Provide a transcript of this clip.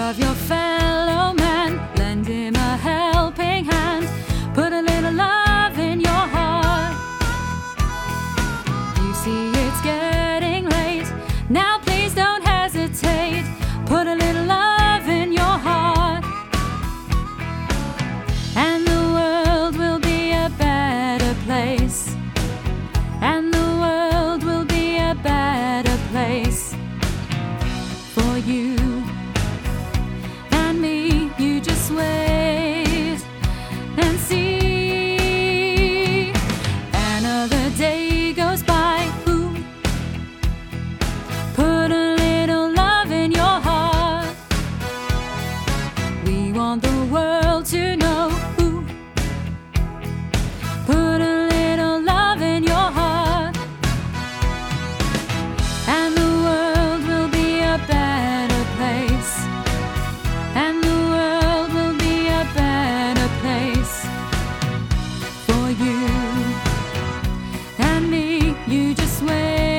Love your fellow man, lend him a helping hand, put a little love in your heart. You see it's getting late, now please don't hesitate, put a little love in your heart. And the world will be a better place, and the world will be a better place for you and me. You just wait and see. Another day goes by. Ooh. Put a little love in your heart. We want the world to know. Ooh. Put a little love in your heart, and the world will be a better place, and the world will be a better place for you and me. You just wait.